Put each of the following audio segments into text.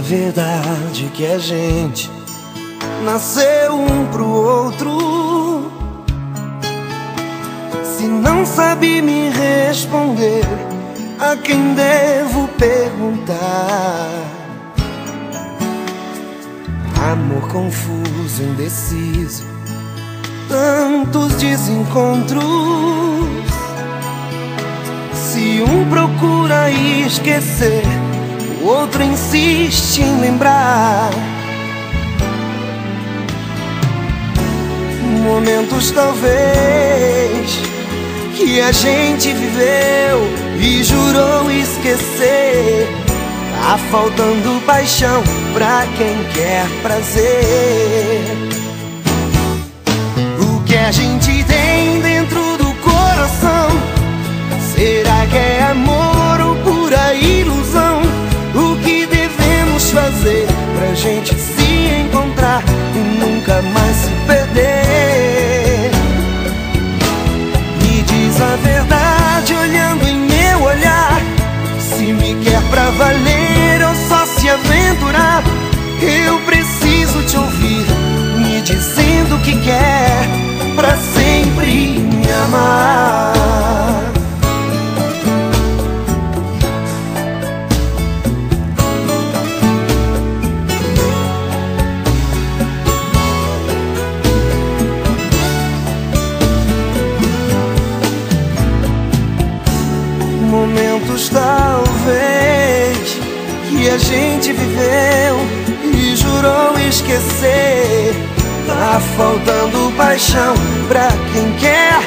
verdade que a gente nasceu um pro outro. Se não sabe me responder, a quem devo perguntar? Amor confuso, indeciso, tantos desencontros. Se um procura esquecer, o outro insiste em lembrar. Momentos talvez que a gente viveu e jurou esquecer. Tá faltando paixão pra quem quer prazer. O que a gente tem dentro do coração, será que é amor ou pura ilusão? O que devemos fazer pra gente se encontrar e nunca mais se perder? Me diz a verdade olhando em meu olhar, se me quer pra valer ou só se aventurar. Eu preciso te ouvir, me dizendo que quer pra sempre me amar. Momentos talvez que a gente viveu e jurou esquecer. Tá faltando paixão pra quem quer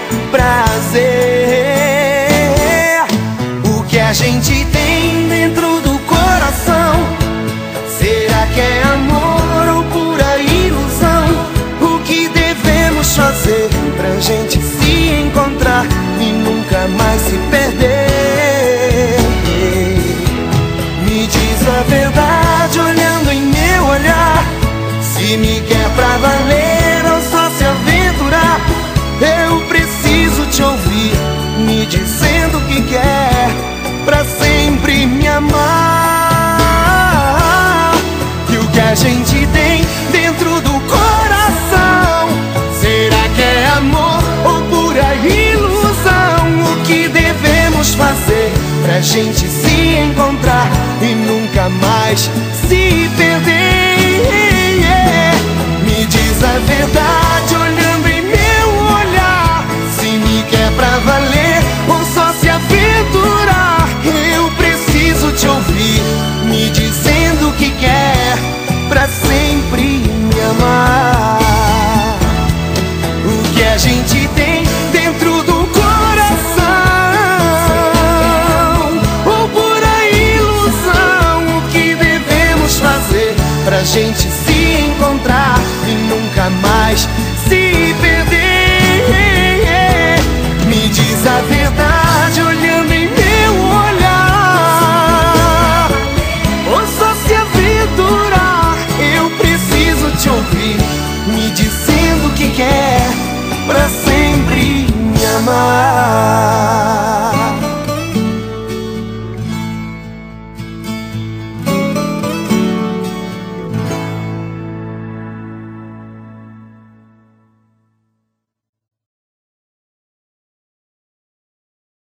prazer. O que a gente tem dentro do coração, será que é amor ou pura ilusão? O que devemos fazer pra gente se encontrar e nunca mais se perder? Me diz a verdade olhando em meu olhar, se me quer pra valer ou só se aventurar. Eu preciso te ouvir, me dizendo que quer pra sempre me amar. E o que a gente tem dentro do coração, será que é amor ou pura ilusão? O que devemos fazer pra gente se encontrar e nunca mais se